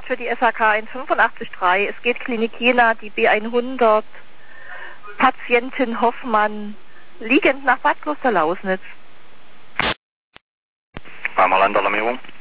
Antwort für die SHK 185.3. Es geht Klinik Jena, die B100, Patientin Hoffmann, liegend nach Bad Klosterlausnitz. Einmal Landalarmierung.